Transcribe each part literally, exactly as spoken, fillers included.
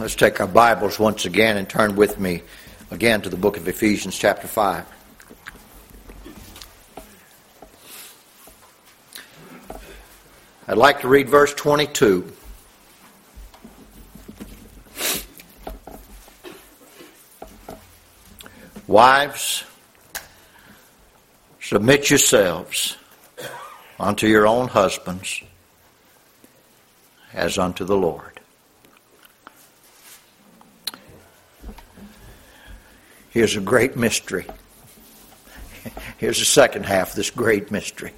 Let's take our Bibles once again and turn with me again to the book of Ephesians chapter five. I'd like to read verse twenty-two. Wives, submit yourselves unto your own husbands as unto the Lord. Here's a great mystery. Here's the second half of this great mystery.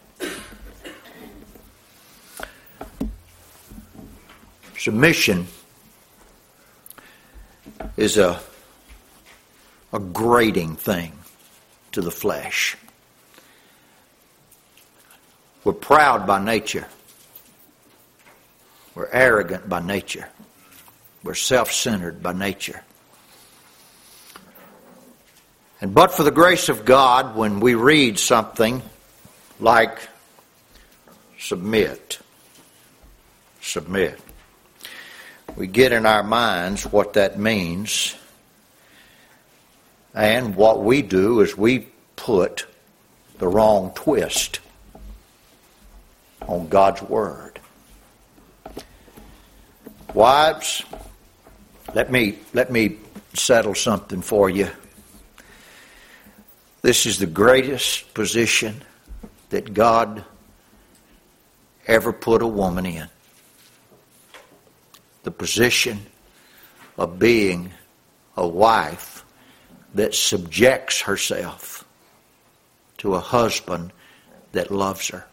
Submission is a, a grating thing to the flesh. We're proud by nature. We're arrogant by nature. We're self-centered by nature. And but for the grace of God, when we read something like submit, submit, we get in our minds what that means. And what we do is we put the wrong twist on God's Word. Wives, let me, let me settle something for you. This is the greatest position that God ever put a woman in. The position of being a wife that subjects herself to a husband that loves her.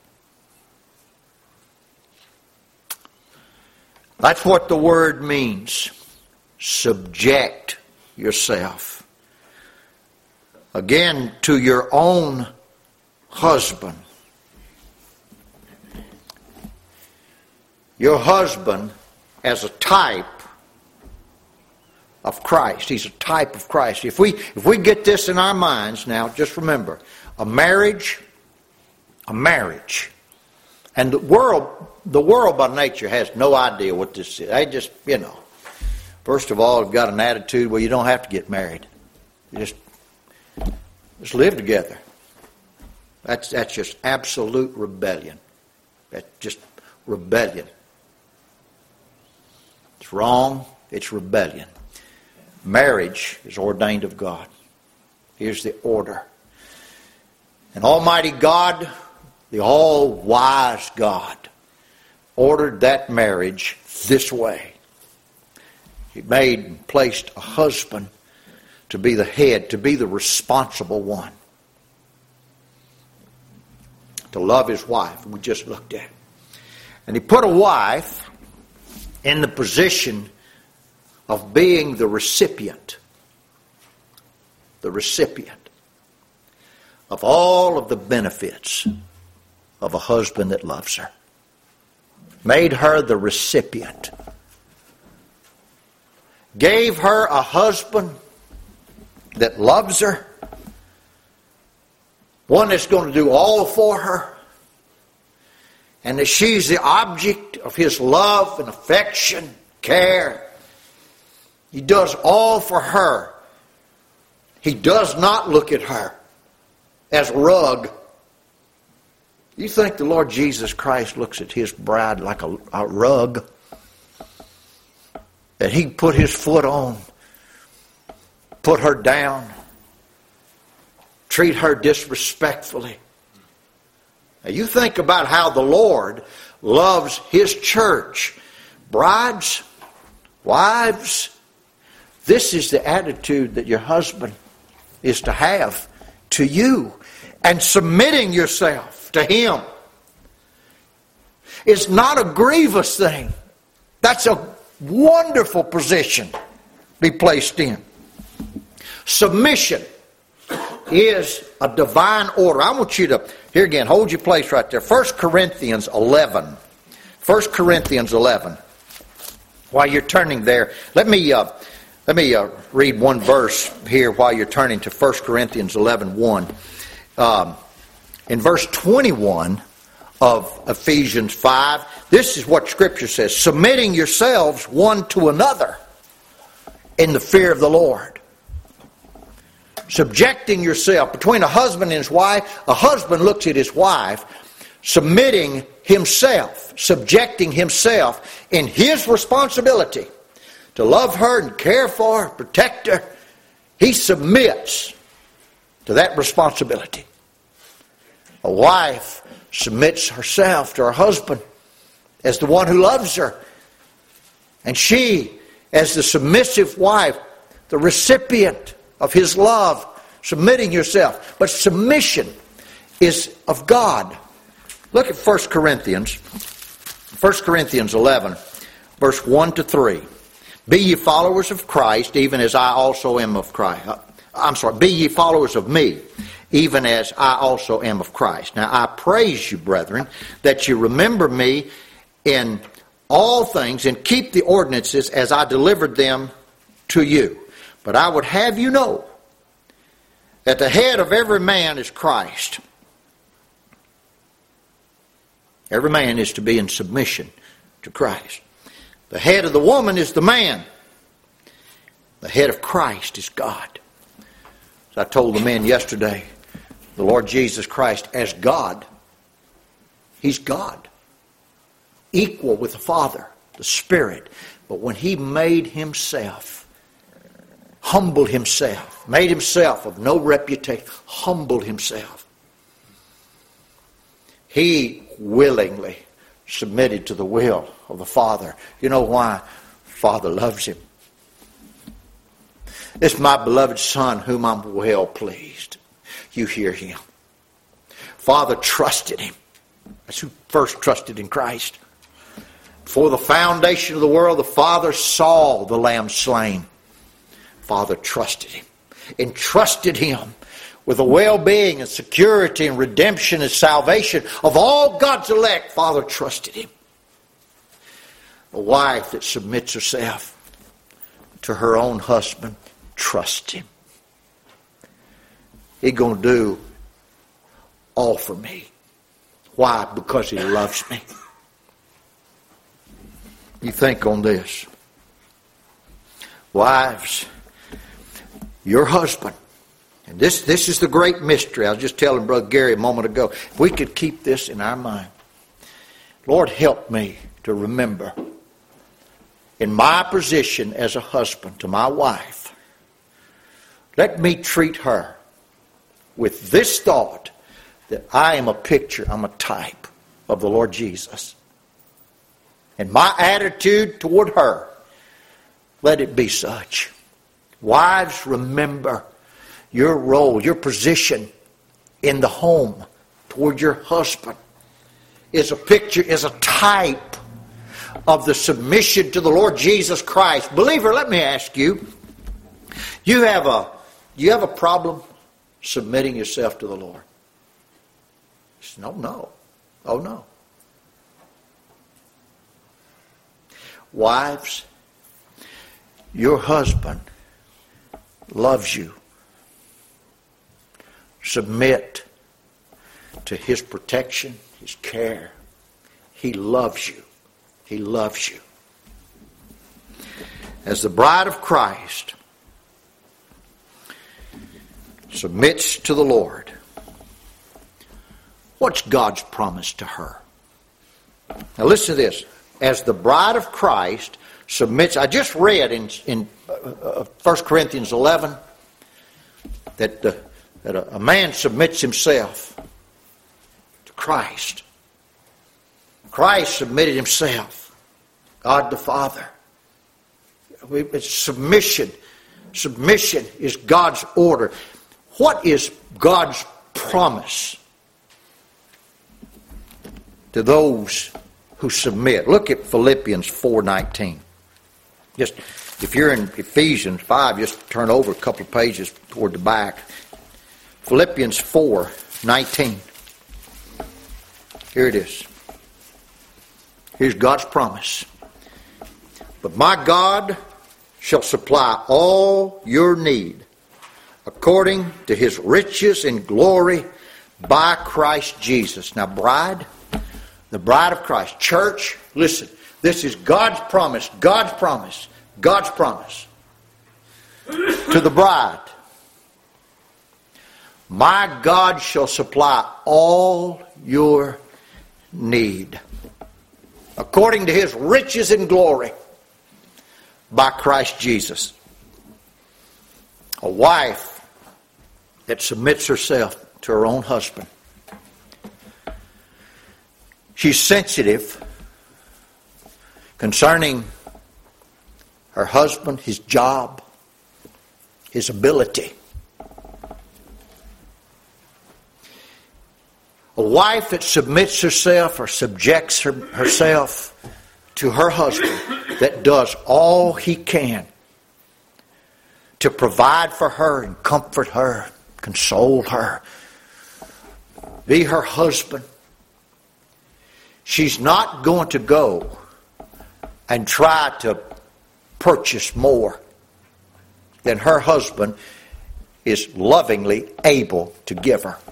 That's what the word means. Subject yourself. Again, to your own husband. Your husband as a type of Christ. He's a type of Christ. If we if we get this in our minds now, just remember, a marriage, a marriage. And the world, the world by nature has no idea what this is. They just, you know, first of all, they've got an attitude where you don't have to get married. You just Just live together. That's that's just absolute rebellion. That's just rebellion. It's wrong. It's rebellion. Marriage is ordained of God. Here's the order. And Almighty God, the all-wise God, ordered that marriage this way. He made and placed a husband to be the head, to be the responsible one. To love his wife, we just looked at. And he put a wife in the position of being the recipient. The recipient of all of the benefits of a husband that loves her. Made her the recipient. Gave her a husband that loves her, one that's going to do all for her, and that she's the object of his love and affection, care. He does all for her. He does not look at her as a rug. You think the Lord Jesus Christ looks at his bride like a, a rug that he put his foot on, put her down, treat her disrespectfully? Now you think about how the Lord loves his church. Brides, wives, this is the attitude that your husband is to have to you. And submitting yourself to him is not a grievous thing. That's a wonderful position to be placed in. Submission is a divine order. I want you to, here again, hold your place right there. First Corinthians eleven. First Corinthians eleven. While you're turning there, let me uh, let me uh, read one verse here while you're turning to First Corinthians eleven one. Um, in verse twenty-one of Ephesians five, this is what Scripture says. Submitting yourselves one to another in the fear of the Lord. Subjecting yourself. Between a husband and his wife, a husband looks at his wife, submitting himself, subjecting himself in his responsibility to love her and care for her, protect her. He submits to that responsibility. A wife submits herself to her husband as the one who loves her. And she, as the submissive wife, the recipient of his love, submitting yourself. But submission is of God. Look at First Corinthians. First Corinthians eleven, verse one to three. Be ye followers of Christ, even as I also am of Christ. I'm sorry, be ye followers of me, even as I also am of Christ. Now I praise you, brethren, that you remember me in all things and keep the ordinances as I delivered them to you. But I would have you know that the head of every man is Christ. Every man is to be in submission to Christ. The head of the woman is the man. The head of Christ is God. As I told the men yesterday, the Lord Jesus Christ as God, He's God. Equal with the Father, the Spirit. But when He made Himself, humbled Himself, made Himself of no reputation, humbled Himself, He willingly submitted to the will of the Father. You know why? Father loves Him. This is my beloved Son whom I'm well pleased. You hear Him. Father trusted Him. That's who first trusted in Christ. Before the foundation of the world, the Father saw the Lamb slain. Father trusted Him. Entrusted Him with the well-being and security and redemption and salvation of all God's elect. Father trusted Him. A wife that submits herself to her own husband trusts Him. He's going to do all for me. Why? Because He loves me. You think on this. Wives, your husband, and this, this is the great mystery. I was just telling Brother Gary a moment ago. If we could keep this in our mind. Lord, help me to remember in my position as a husband to my wife, let me treat her with this thought that I am a picture, I'm a type of the Lord Jesus. And my attitude toward her, let it be such. Wives, remember your role, your position in the home toward your husband is a picture, is a type of the submission to the Lord Jesus Christ. Believer, let me ask you, you have a, you have a problem submitting yourself to the Lord? No, no. Oh, no. Wives, your husband loves you. Submit to His protection, His care. He loves you. He loves you. As the bride of Christ submits to the Lord, what's God's promise to her? Now listen to this. As the bride of Christ submits, I just read in, in uh, First Corinthians eleven that, the, that a, a man submits himself to Christ. Christ submitted Himself. God the Father. We, it's submission. Submission is God's order. What is God's promise to those who submit? Look at Philippians four nineteen. Just if you're in Ephesians five, just turn over a couple of pages toward the back. Philippians four nineteen. Here it is. Here's God's promise. But my God shall supply all your need according to His riches and glory by Christ Jesus. Now, bride, the bride of Christ. Church, listen. This is God's promise. God's promise. God's promise. to the bride, my God shall supply all your need according to his riches and glory by Christ Jesus. A wife that submits herself to her own husband. She's sensitive concerning her husband, his job, his ability. A wife that submits herself or subjects her, herself to her husband, that does all he can to provide for her and comfort her, console her, be her husband. She's not going to go and try to purchase more than her husband is lovingly able to give her.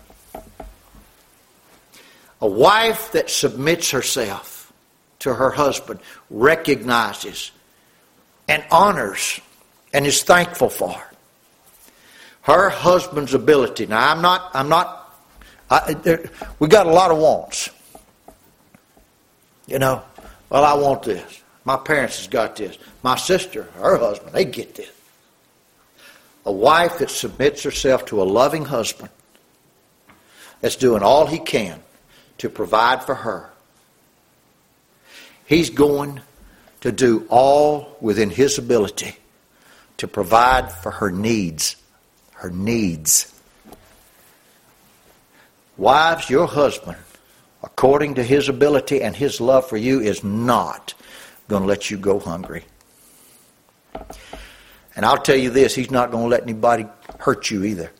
A wife that submits herself to her husband recognizes and honors and is thankful for her husband's ability. Now, I'm not, I'm not, I, there, we got a lot of wants. You know, well, I want this. My parents has got this. My sister, her husband, they get this. A wife that submits herself to a loving husband that's doing all he can to provide for her. He's going to do all within his ability to provide for her needs. Her needs. Wives, your husband, according to his ability and his love for you, is not going to let you go hungry. And I'll tell you this, he's not going to let anybody hurt you either.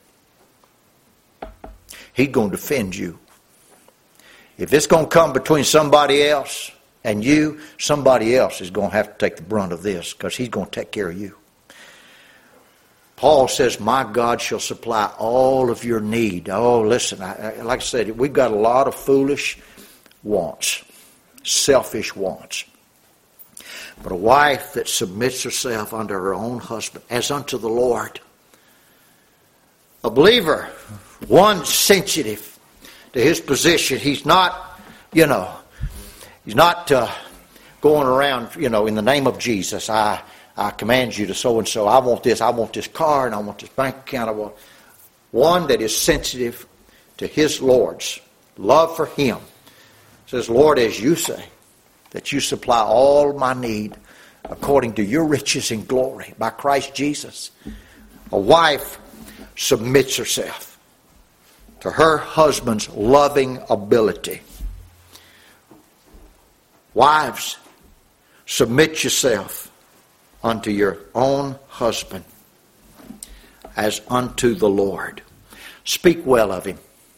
He's going to defend you. If it's going to come between somebody else and you, somebody else is going to have to take the brunt of this, because he's going to take care of you. Paul says, my God shall supply all of your need. Oh, listen, I, I, like I said, we've got a lot of foolish wants, selfish wants. But a wife that submits herself unto her own husband as unto the Lord. A believer, one sensitive to his position. He's not, you know, he's not uh, going around, you know, in the name of Jesus, I, I command you to so-and-so. I want this, I want this car, and I want this bank account. I want one that is sensitive to his Lord's love for him. Says, Lord, as you say, that you supply all my need according to your riches and glory by Christ Jesus. A wife submits herself to her husband's loving ability. Wives, submit yourself unto your own husband as unto the Lord. Speak well of him.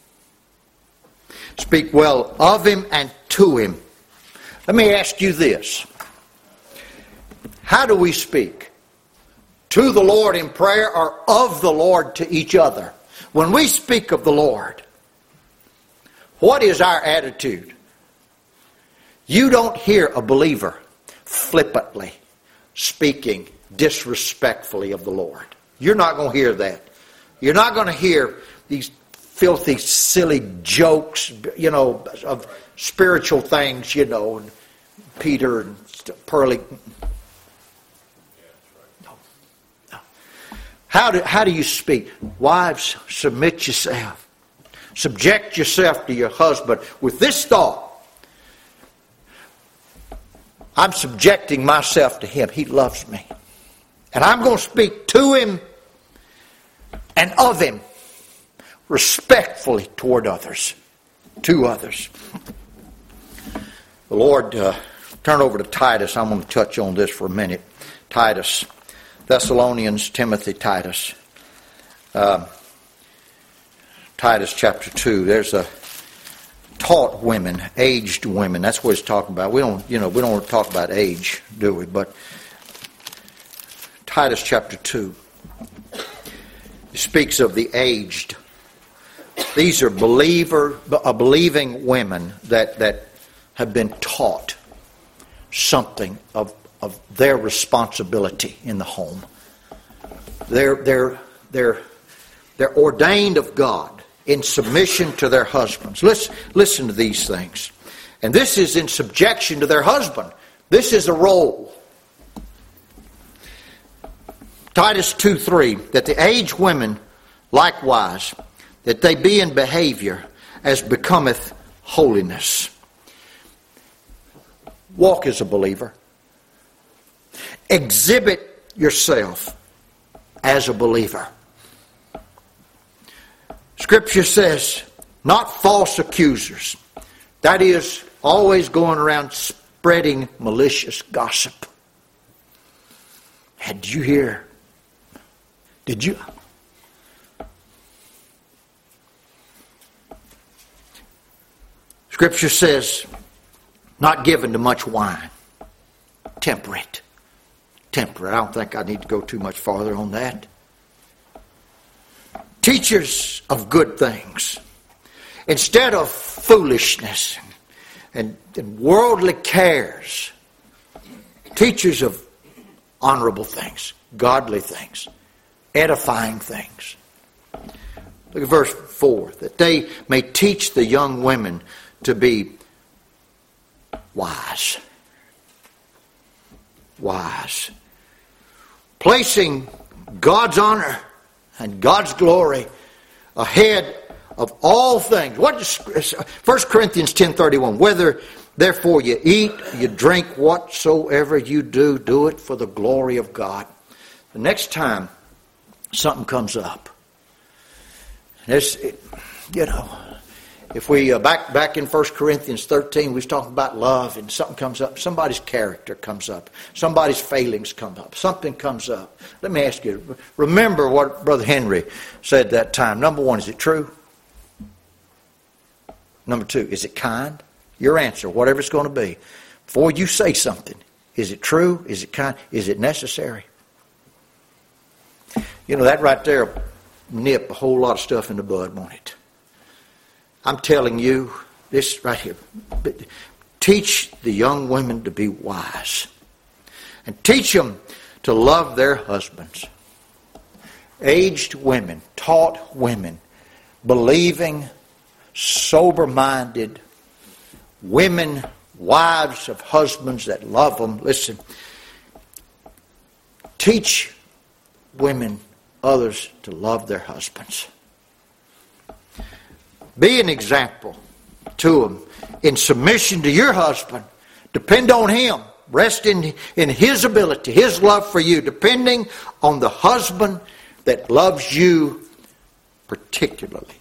Speak well of him and to him. Let me ask you this. How do we speak? To the Lord in prayer, or of the Lord to each other? When we speak of the Lord, what is our attitude? You don't hear a believer flippantly speaking disrespectfully of the Lord. You're not going to hear that. You're not going to hear these filthy, silly jokes, you know, of spiritual things, you know, and Peter and Pearly. No, no. How do, how do you speak? Wives, submit yourself. Subject yourself to your husband with this thought. I'm subjecting myself to him. He loves me. And I'm going to speak to him and of him respectfully toward others, to others. The Lord, uh, turn over to Titus. I'm going to touch on this for a minute. Titus, Thessalonians, Timothy, Titus. Uh, Titus chapter two. There's a taught women, aged women. That's what he's talking about. We don't, you know, we don't want to talk about age, do we? But Titus chapter two. He speaks of the aged. These are believer, uh, believing women that, that have been taught something of, of their responsibility in the home. They're, they're, they're, they're ordained of God in submission to their husbands. Let's listen to these things. And this is in subjection to their husband. This is a role. Titus two three, that the aged women likewise, that they be in behavior as becometh holiness. Walk as a believer. Exhibit yourself as a believer. Scripture says, not false accusers. That is, always going around spreading malicious gossip. Did you hear? Did you? Scripture says, not given to much wine. Temperate. Temperate. I don't think I need to go too much farther on that. Teachers of good things. Instead of foolishness and, and worldly cares. Teachers of honorable things. Godly things. Edifying things. Look at verse four. That they may teach the young women to be wise. Wise. Placing God's honor and God's glory ahead of all things. What is First Corinthians ten thirty-one? Whether therefore you eat, you drink, whatsoever you do, do it for the glory of God. The next time something comes up, this, you know, if we uh, back back in First Corinthians thirteen, we was talking about love, and something comes up. Somebody's character comes up. Somebody's failings come up. Something comes up. Let me ask you. Remember what Brother Henry said that time. Number one, is it true? Number two, is it kind? Your answer, whatever it's going to be, before you say something, is it true? Is it kind? Is it necessary? You know, that right there will nip a whole lot of stuff in the bud, won't it? I'm telling you, this right here. Teach the young women to be wise. And teach them to love their husbands. Aged women, taught women, believing, sober-minded women, wives of husbands that love them. Listen, teach women, others to love their husbands. Be an example to them in submission to your husband. Depend on him. Rest in, in his ability, his love for you. Depending on the husband that loves you particularly.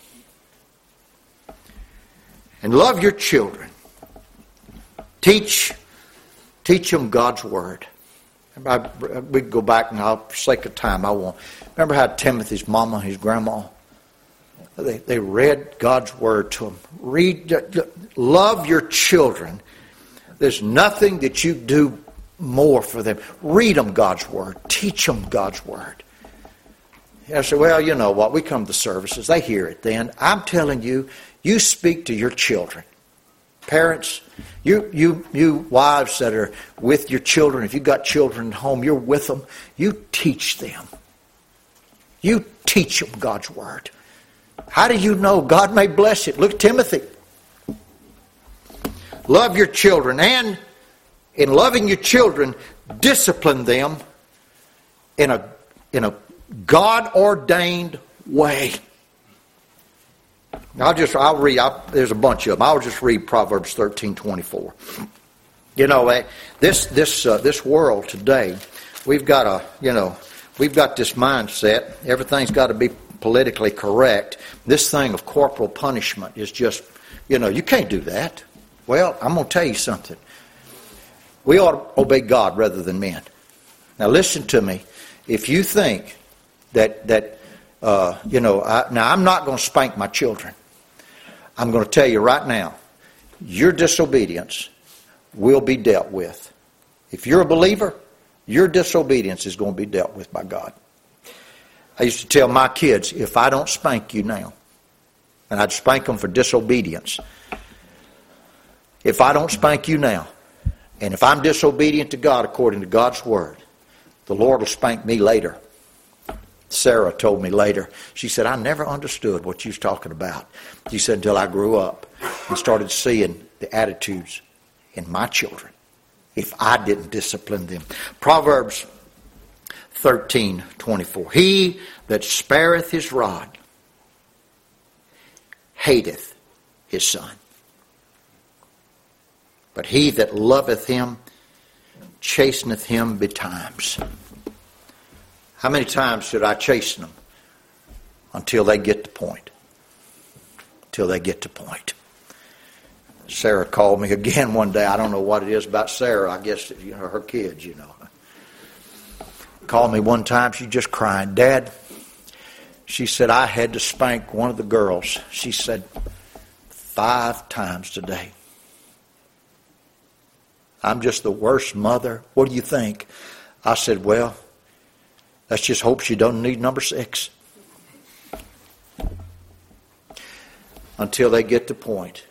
And love your children. Teach, teach them God's word. I, we can go back now, for sake of time, I won't. Remember how Timothy's mama and his grandma, They, they read God's word to them. Read, love your children. There's nothing that you do more for them. Read them God's word. Teach them God's word. I say, well, you know what? We come to services. They hear it then. I'm telling you, you speak to your children. Parents, you you you wives that are with your children, if you've got children at home, you're with them. You teach them. You teach them God's word. How do you know? God may bless it. Look at Timothy. Love your children. And in loving your children, discipline them in a, in a God-ordained way. I'll just, I'll read, I'll, there's a bunch of them. I'll just read Proverbs thirteen twenty-four. You know, this, this, uh, this world today, we've got a, you know, we've got this mindset. Everything's got to be politically correct. This thing of corporal punishment is just, you know, you can't do that. Well, I'm going to tell you something. We ought to obey God rather than men. Now listen to me. If you think that, that uh, you know, I, now I'm not going to spank my children. I'm going to tell you right now, your disobedience will be dealt with. If you're a believer, your disobedience is going to be dealt with by God. I used to tell my kids, if I don't spank you now, and I'd spank them for disobedience. If I don't spank you now, and if I'm disobedient to God according to God's word, the Lord will spank me later. Sarah told me later, she said, I never understood what you was talking about. She said, until I grew up and started seeing the attitudes in my children if I didn't discipline them. Proverbs thirteen twenty-four. He that spareth his rod hateth his son, but he that loveth him chasteneth him betimes. How many times should I chasten them? Until they get the point. Until they get the point. Sarah called me again one day. I don't know what it is about Sarah. I guess, you know, her kids, you know. Called me one time. She just crying. Dad, she said, I had to spank one of the girls. She said, five times today. I'm just the worst mother. What do you think? I said, well, let's just hope she doesn't need number six. Until they get the point.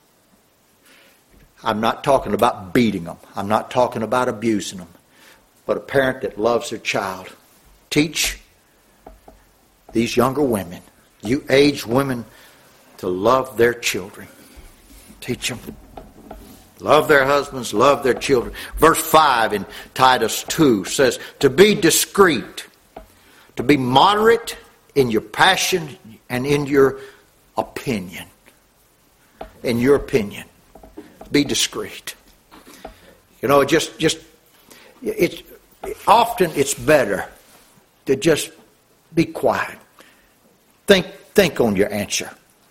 I'm not talking about beating them. I'm not talking about abusing them. But a parent that loves their child. Teach these younger women, you aged women, to love their children. Teach them. Love their husbands, love their children. Verse five in Titus two says, to be discreet, to be moderate in your passion and in your opinion. In your opinion. Be discreet. You know, just, just, it's, often it's better to just be quiet. Think, think on your answer.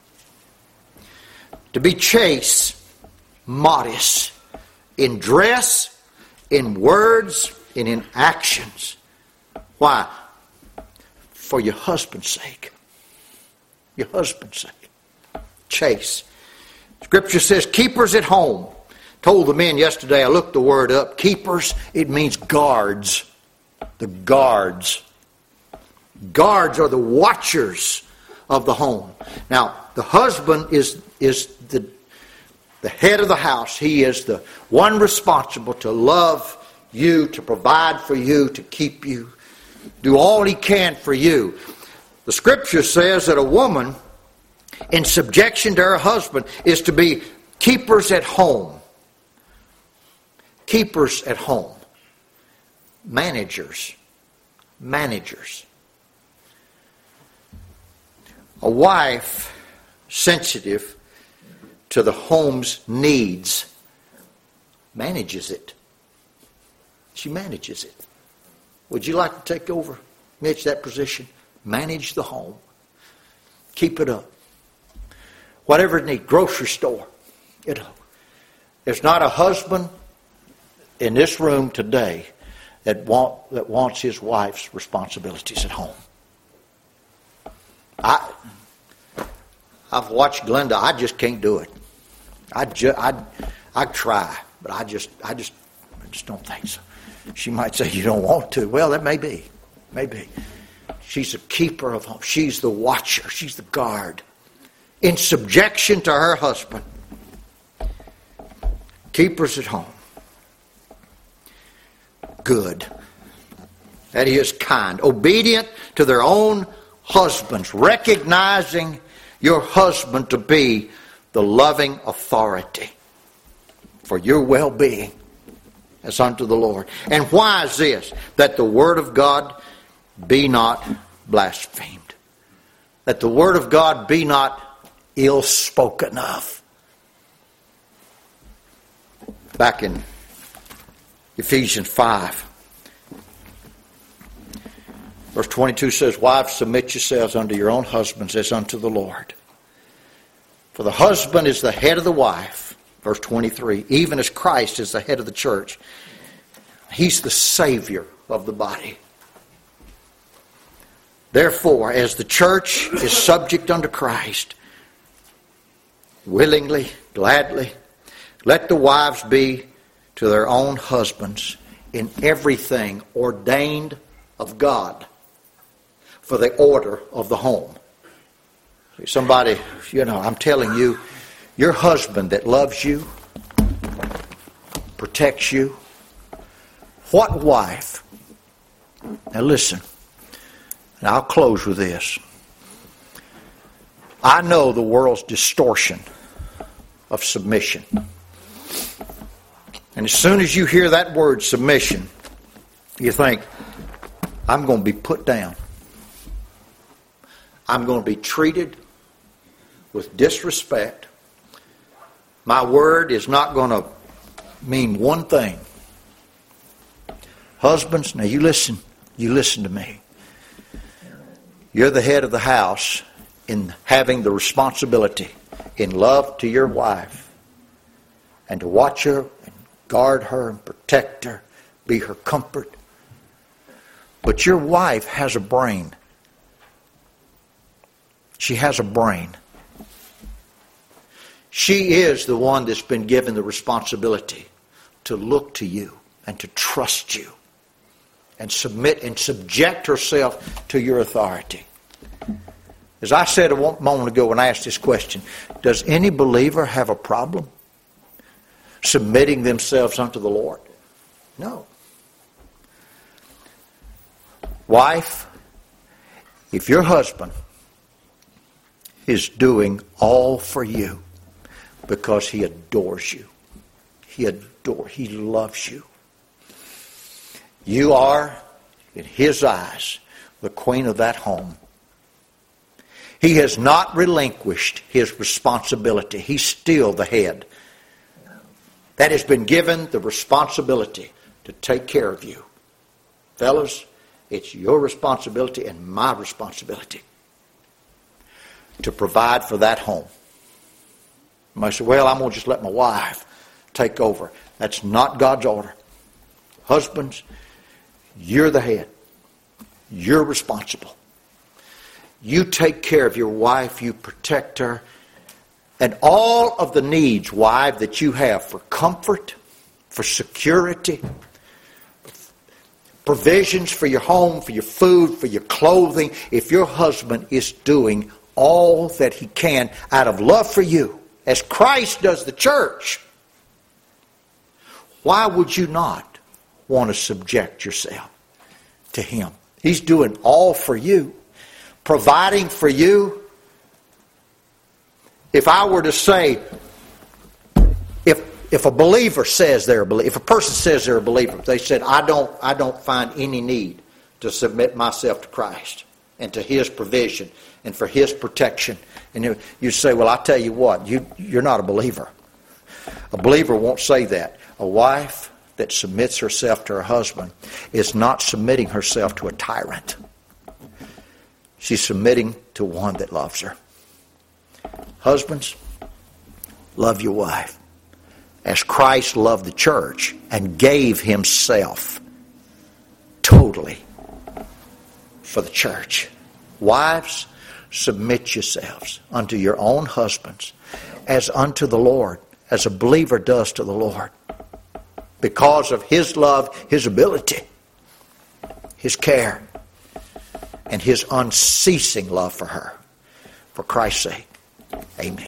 To be chaste, modest in dress, in words, and in actions. Why? For your husband's sake. Your husband's sake. Chaste. Scripture says keepers at home. Told the men yesterday, I looked the word up. Keepers, it means guards. The guards. Guards are the watchers of the home. Now, the husband is, is the, the head of the house. He is the one responsible to love you, to provide for you, to keep you, do all he can for you. The Scripture says that a woman in subjection to her husband is to be keepers at home. Keepers at home. Managers. Managers. A wife sensitive to the home's needs manages it. She manages it. Would you like to take over, Mitch, that position? Manage the home. Keep it up. Whatever it needs. Grocery store. You know, there's not a husband in this room today that want that wants his wife's responsibilities at home. I, I've watched Glenda. I just can't do it. I just, I, I try, but I just, I just, I just don't think so. She might say you don't want to. Well, that may be, maybe. She's a keeper of home. She's the watcher. She's the guard, in subjection to her husband. Keepers at home. Good. That is kind. Obedient to their own husbands. Recognizing your husband to be the loving authority for your well-being as unto the Lord. And why is this? That the word of God be not blasphemed. That the word of God be not ill spoken of. Back in Ephesians five, verse twenty-two says, wives, submit yourselves unto your own husbands as unto the Lord. For the husband is the head of the wife, verse twenty-three, even as Christ is the head of the church. He's the Savior of the body. Therefore, as the church is subject unto Christ, willingly, gladly, let the wives be to their own husbands in everything ordained of God for the order of the home. Somebody, you know, I'm telling you, your husband that loves you, protects you, what wife? Now listen, And I'll close with this. I know the world's distortion of submission. And as soon as you hear that word submission, you think, I'm going to be put down. I'm going to be treated with disrespect. My word is not going to mean one thing. Husbands, now you listen. You listen to me. You're the head of the house in having the responsibility in love to your wife and to watch her and guard her and protect her, be her comfort. But your wife has a brain. She has a brain. She is the one that's been given the responsibility to look to you and to trust you and submit and subject herself to your authority. As I said a moment ago when I asked this question, does any believer have a problem submitting themselves unto the Lord? No. Wife, if your husband is doing all for you because he adores you, he adores, he loves you, you are, in his eyes, the queen of that home. He has not relinquished his responsibility. He's still the head. That has been given the responsibility to take care of you. Fellas, it's your responsibility and my responsibility to provide for that home. You might say, well, I'm going to just let my wife take over. That's not God's order. Husbands, you're the head. You're responsible. You take care of your wife. You protect her. And all of the needs, wife, that you have for comfort, for security, provisions for your home, for your food, for your clothing, if your husband is doing all that he can out of love for you, as Christ does the church, why would you not want to subject yourself to him? He's doing all for you, providing for you. If I were to say, if if a believer says they're a believer, if a person says they're a believer, they said, I don't I don't find any need to submit myself to Christ and to his provision and for his protection. And you say, well, I tell you what, you you're not a believer. A believer won't say that. A wife that submits herself to her husband is not submitting herself to a tyrant. She's submitting to one that loves her. Husbands, love your wife as Christ loved the church and gave himself totally for the church. Wives, submit yourselves unto your own husbands as unto the Lord, as a believer does to the Lord, because of his love, his ability, his care, and his unceasing love for her. For Christ's sake, amen.